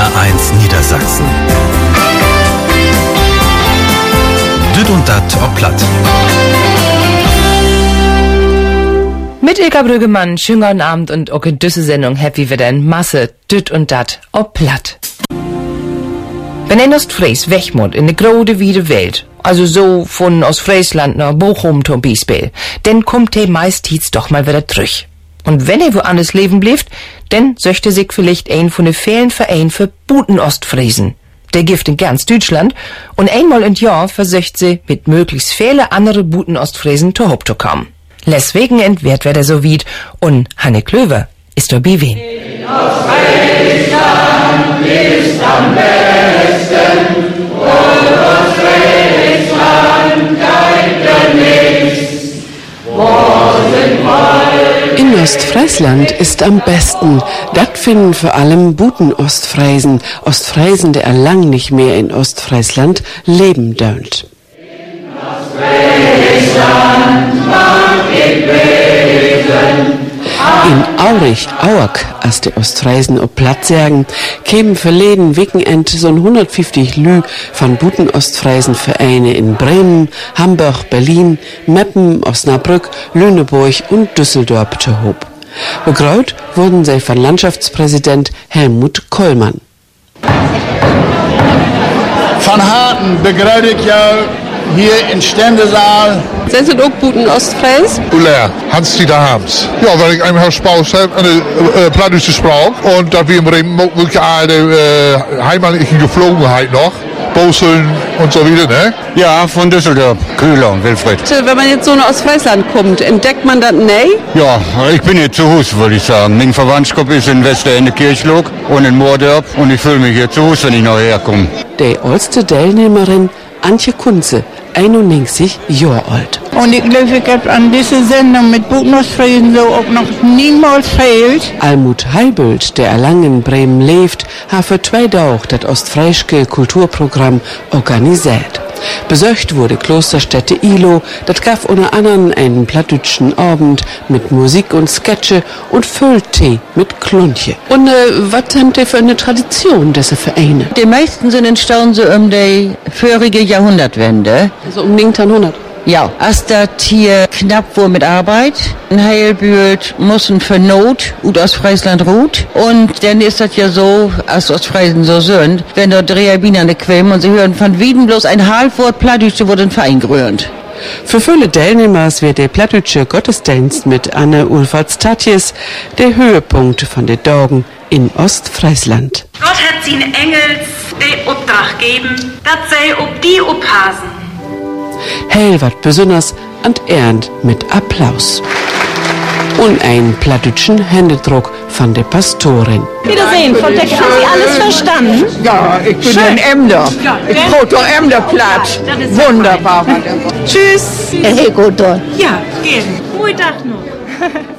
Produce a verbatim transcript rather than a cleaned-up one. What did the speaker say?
R eins Niedersachsen. Düt und dat ob platt. Mit Ilka Brüggemann, schönen Abend und auch in diese Sendung happy wieder in Masse, düt und dat ob platt. Wenn ein Ostfries wegmut in de große wiede Welt, also so von Ostfriesland nach Bochum zum Beispiel, dann kommt er meist hit's doch mal wieder zurück. Und wenn er woanders leben bleibt, dann söchte sich vielleicht ein von den vielen Vereinen für Buten Ostfriesen. Der gift in ganz Deutschland und einmal im Jahr versöcht sie mit möglichst viele andere Buten Ostfriesen zu Hop zu kommen. Deswegen entwehrt wer der so weit und Hanne Klöver ist dabei wen. In Ostfriesland ist am besten und Ostfriesland kein nichts. In Ostfriesland ist am besten. Das finden vor allem Buten Ostfriesen, Ostfriesen, der lang nicht mehr in Ostfriesland leben dürnt. In Ostfriesland mag ich leben. In Aurich, Auerk, als die Ostfriesen ob Platz sagen, kämen verleden Wochenend so hundertfünfzig Lü von Buten Ostfriesen-Vereine in Bremen, Hamburg, Berlin, Meppen, Osnabrück, Lüneburg und Düsseldorf zu Hob. Begraut wurden sie von Landschaftspräsident Helmut Kollmann. Von Harten begraut ich ja hier in Ständesaal. Sind Sie auch Buten Ostfries? Uller, Hans-Dieter Harms. Ja, weil ich einfach Spaß habe an der äh, plattdeutsche Sprache und da wir in Bremen wirklich eine äh, heimatliche Geflogenheit noch. Boseln und so wieder, ne? Ja, von Düsseldorf. Köhler, Wilfried. Wenn man jetzt so nach Ostfriesland kommt, entdeckt man das nicht? Ja, ich bin hier zu Hus, würde ich sagen. Mein Verwandtschaft ist in Westerende Kirchlog und in Moordorf und ich fühle mich hier zu Hus, wenn ich noch herkomme. Die älteste Teilnehmerin Antje Kunze, einundneunzig Jahre alt. Und ich glaube, ich habe an dieser Sendung mit Buten Ostfriesen so auch noch niemals fehlt. Almut Heibelt, der lang in Bremen lebt, hat für zwei Tage das Ostfriesische Kulturprogramm organisiert. Besucht wurde Klosterstätte Ilo, das gab unter anderem einen plattdütschen Abend mit Musik und Sketche und Fülltee mit Kluntje. Und äh, was habt ihr für eine Tradition, diese Vereine? Die meisten sind entstanden so um die vorige Jahrhundertwende. Also um neunzehnhundert? Ja, als das hier knapp wurde mit Arbeit, ein Heilbühlt mussten für Not und Ostfriesland ruht. Und dann ist das ja so, als Ostfriesen so sind, wenn dort drei Bienen quämen und sie hören von Wieden bloß ein Halbwort Plattdütsche wurde ein Verein gerührt. Für viele Teilnehmer wird der plattdütsche Gottesdienst mit Anne Ulfert-Statjes der Höhepunkt von den Tagen in Ostfriesland. Gott hat seinen Engels den Auftrag gegeben, dass sie ob die aufpassen. Hell wat besonders und ernt mit Applaus. Und ein plattdütschen Händedruck von der Pastorin. Wiedersehen, Frau Decker. Haben Sie alles verstanden? Ja, ich bin ein Emder. Ich brauche doch Emderplatz. Wunderbar. Tschüss. Ja, gerne. Guten Tag noch.